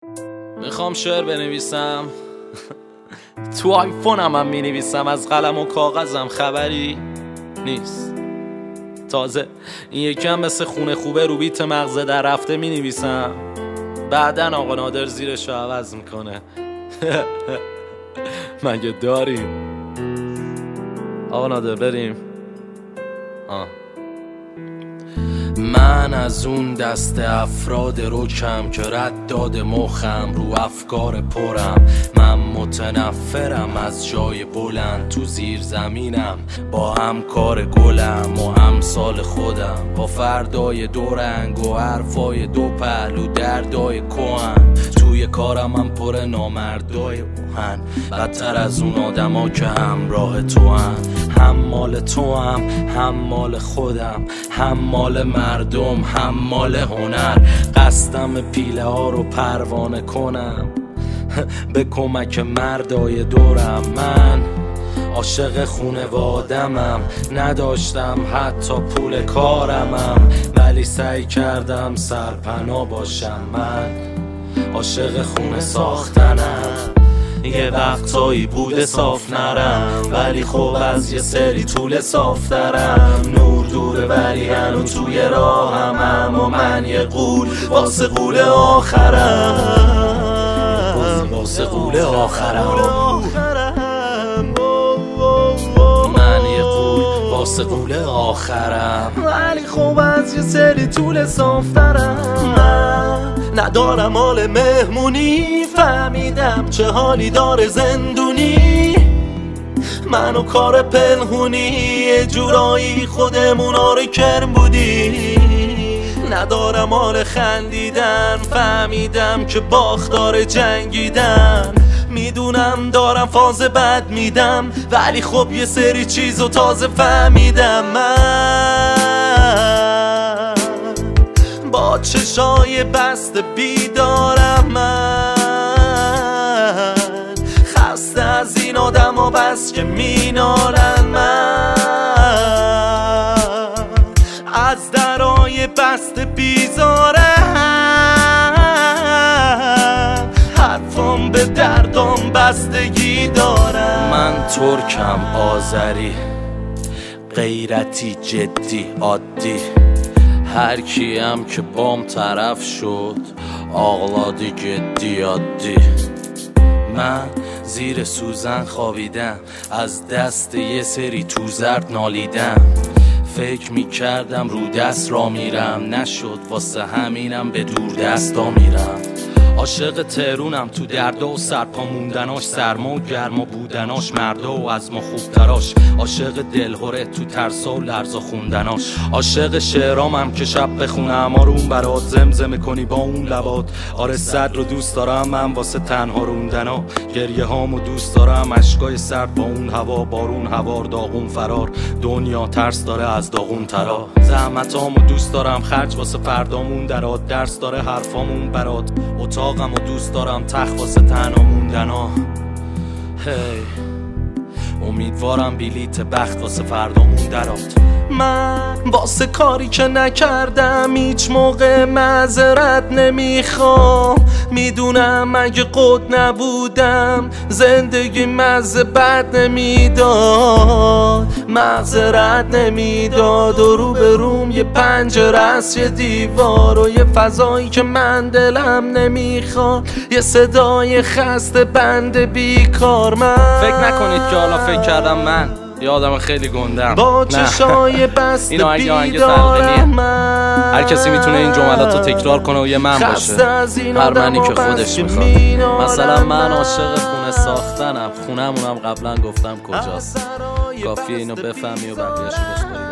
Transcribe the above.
میخوام شعر بنویسم تو آیفونم هم مینویسم، از قلم و کاغذم خبری نیست. تازه این یکی هم مثل خونه خوبه رو بیت مغزه در رفته مینویسم، بعدن آقا نادر زیرشو عوض میکنه. مگه داریم؟ آقا نادر بریم. من از اون دست افراد رکم که رد داده مخم رو افکار پرم. من متنفرم از جای بلند، تو زیر زمینم با همکار گلم و امثال خودم، با فردای دو رنگ و حرفای دو پهلو دردای کهن. توی کارم من پر نامردای اوهن، بدتر از اون آدما که همراه تو هم مال تو هم مال خودم، هم مال مردم، هم مال هنر. قصدم پیله ها رو پروانه کنم به کمک مردای دورم. من عاشق خونوادمم، نداشتم حتی پول کارمم، ولی سعی کردم سرپناه باشم. من عاشق خونه ساختنم، یه وقتایی بوده صاف نرم، ولی خب از یه سری طول صاف دارم. نور دوره ولی هنو توی راهم، اما من یه قول واسه قول آخرم، واسه قول آخرم. من یه قول واسه قول آخرم، ولی خب از یه سری طول صاف دارم. ندارم حال مهمونی، فهمیدم چه حالی داره زندونی. منو کار پنهونی، یه جورایی خودمونا رو کرم بودی. ندارم حال خندیدن، فهمیدم که باختار جنگیدن. میدونم دارم فاز بد میدم، ولی خب یه سری چیزو تازه فهمیدم. من با چشای بسته بیدارم، من خسته از این آدم ها بس که مینالن. من از درای بسته بیزارم، حرفام به دردم بستگی دارم. من ترکم، آذری، غیرتی، جدی، عادی. هر کیم که بام طرف شد آغلادی، جدی، عادی. من زیر سوزن خوابیدم، از دست یه سری تو زرد نالیدم. فکر میکردم رو دست را میرم، نشد، واسه همینم به دور دستا میرم. عاشق تهرونم، تو دردا و سرپا موندناش، سرما و گرما بودناش، مردا و از ما خوبتراش. عاشق دلهوره تو ترسا و لرزا خوندناش. عاشق شعرامم که شب بخونه اما رو اون برات زمزمه کنی با اون لبات. آره صد رو دوست دارم من واسه تنها روندنا، گریه هامو دوست دارم، اشکای سرد با اون هوا، بارون هوار، داغون فرار. دنیا ترس داره از داغون ترا، زحمتامو دوست دارم، خرج واسه فردامون درات. درس داره حرفامون برات، اتاقمو دوست دارم، تخت واسه تنها موندنا. هی امیدوارم بلیت بخت واسه فردامون درات. من واسه کاری که نکردم هیچ موقع معذرت نمیخوام. میدونم اگه قد نبودم زندگی مزه بد نمیداد، معذرت نمیداد. و رو به روم یه پنجره است، یه دیوار و یه فضایی که من دلم نمیخواد، یه صدای خسته بند بیکار. من فکر نکنید که حالا فکر کردم من یه آدم خیلی گندم، با چشای بسته بیدارم. هر کسی میتونه این جملات رو تکرار کنه و یه من باشه، هر منی که خودش میخواد. مثلا من عاشق خونه ساختنم، خونمونم قبلا گفتم کجاست، کافیه اینو بفهمی و بقیه‌شو بسپاری.